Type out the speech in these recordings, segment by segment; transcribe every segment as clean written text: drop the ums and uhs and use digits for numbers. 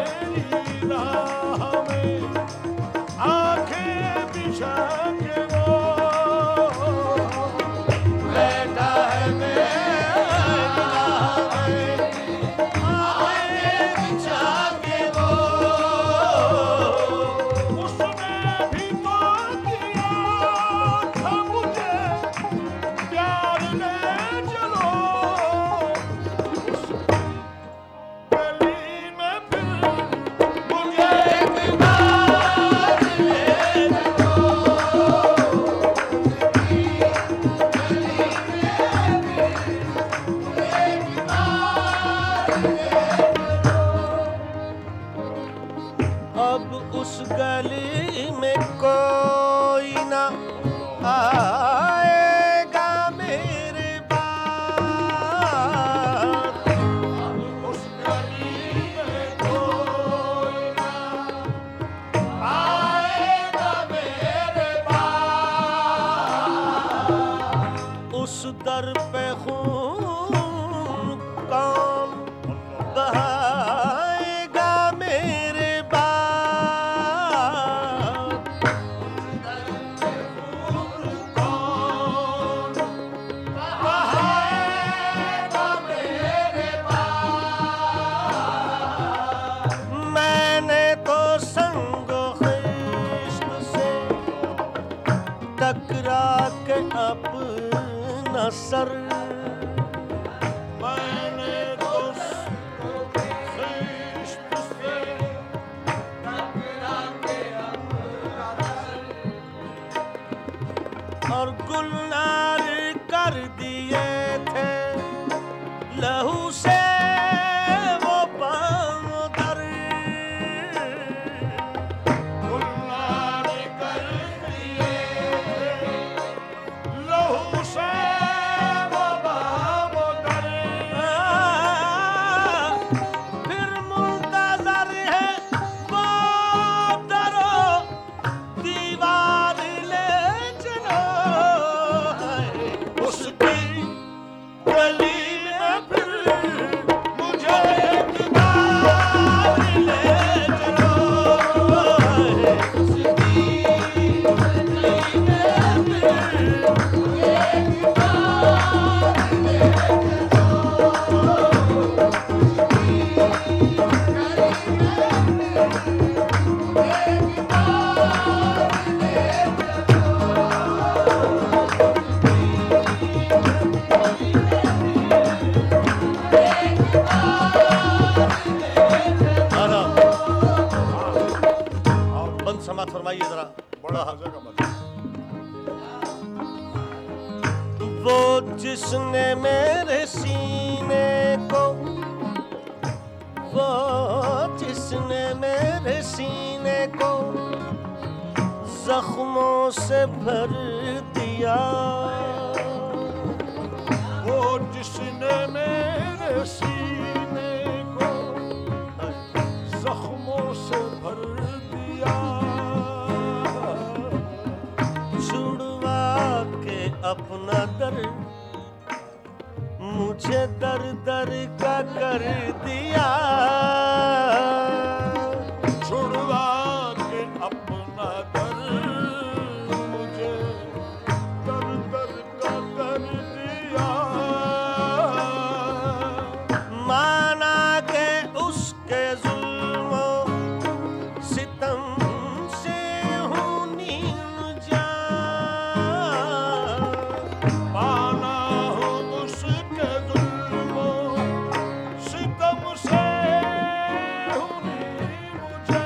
मेरी राह में आंखें बिछा के वो बैठा है मेरी राह में आंखें बिछा के वो उसने भी तो किया था मुझे प्यार ले चलो गली में फिर मुझे एक बार ले चलो अब उस गली में कोई ना आएगा मेरे बाद अब उस गली में कोई ना आएगा मेरे बाद उस दर पे खून कौन बहाएगा मेरे बाद कौन बहाएगा मेरे बाद मैंने तो संगो खिश्त से टकरा के अपना सर मैंने तो संगो खिश्त से टकरा के अपना सर और गुलनार कर दिए थे लहू से वो पाँव दर गुलनार कर दिए लहू से वो पाँव दर फिर मुंतजर है वो दरो दीवार ले चलो उसकी गली में फिर मुझे एक बार ले चलो उसकी गली में फिर मुझे एक बार ले बंद समात फरमाइए जरा बड़ा मजा का मजा वो जिसने मेरे सीने को वो जिसने मेरे सीने को जख्मों से भर दिया वो जिसने मेरे सीने को जख्मों से भर दिया छुड़वा के अपना दर मुझे दर दर का कर दिया छुड़वा के अपना दर मुझे दर दर का कर दिया माना के उसके जुल्मों सितम से हूँ नील जान माना हूँ उसके जुल्मों सितम से हूँ नील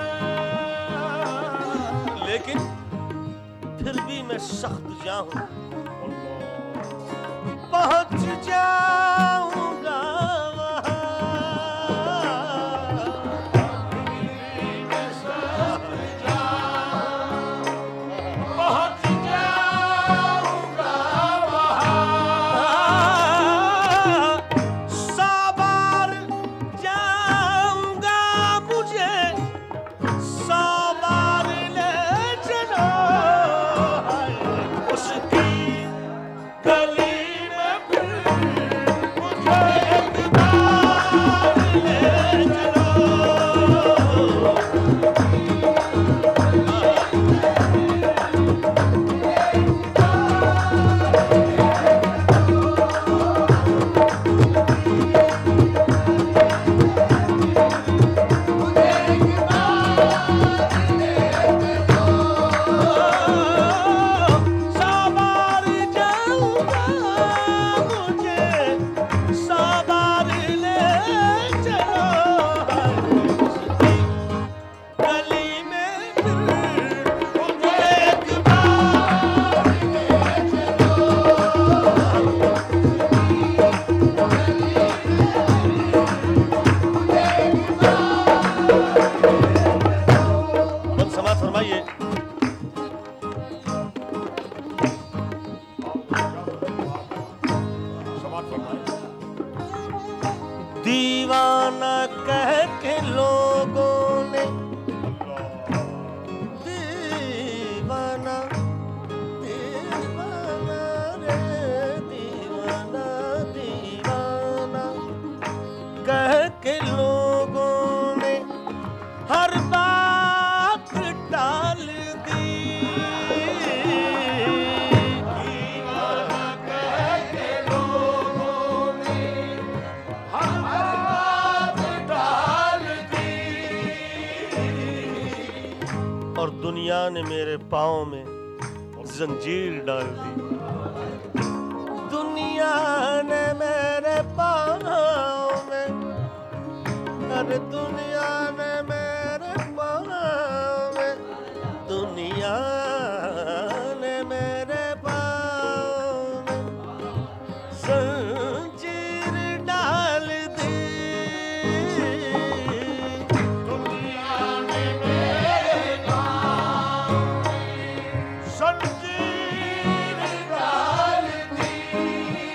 जान लेकिन फिर भी मैं सख्त जाऊं पहुंच जाऊंगा उसकी दीवाना कह के लोगों ने दीवाना दीवाना रे दीवाना दीवाना कह के लोगों ने हर बात टाल दी। दीवाना कह के लोगों ने हर बात टाल दी। और दुनिया ने मेरे पाँव में जंजीर डाल दी। दुनिया ने मेरे पाँव में, अरे दुनिया ने मेरे पाँव में, दुनिया ने मेरे पाँव में जंजीर डाल दी। दुनिया ने मेरे पाँव में जंजीर डाल दी।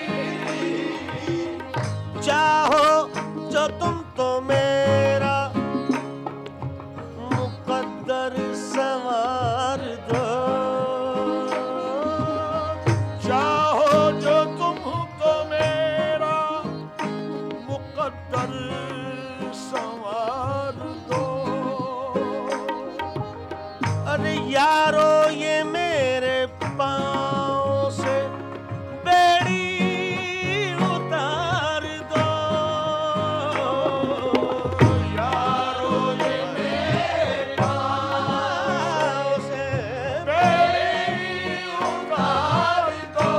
चाहो जो तुम तो मेरा मुकद्दर संवार दो। चाहो जो तुम तो मेरा मुकद्दर संवार दो। अरे यारो ये मेरे पाँव से बेड़ी उतार दो। यारो ये मेरे पाँव से बेड़ी उतार दो।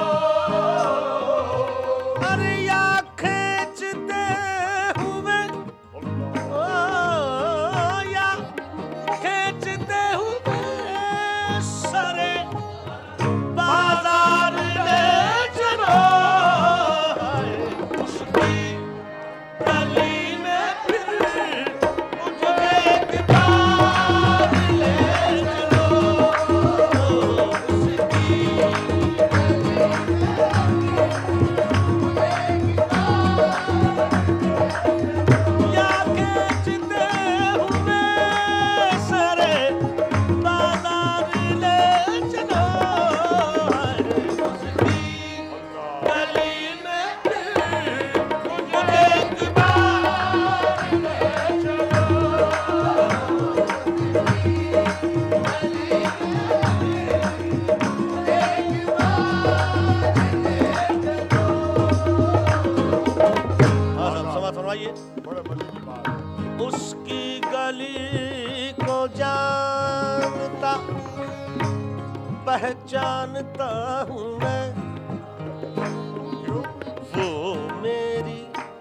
अरे या खींचते हुए ओ, या खींचते हुए सरे बाजार ले चलो। उसकी गली में फिर मुझे एक बार ले चलो। उसकी या खींचते हुए सरे बाजार ले चलो। गली में फिर मुझे एक बार ले चलो। हाँ साहब, समाज फरमाइए। उसकी गली को जानता पहचानता हूँ मैं। वो मेरी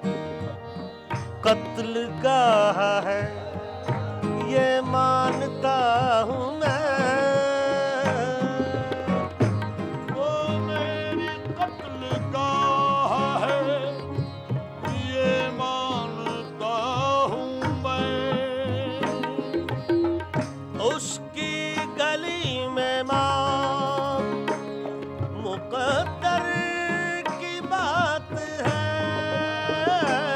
कत्ल गाह है ये मानता हूँ मैं। वो मेरी कत्ल गाह है ये मानता हूँ मैं। उसकी गली में मौत मुकद्दर की बात है।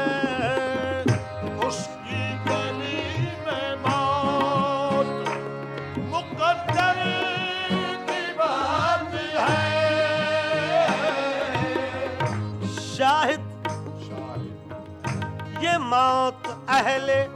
उसकी गली में मौत मुकद्दर की बात है। शाहिद ये मौत अहले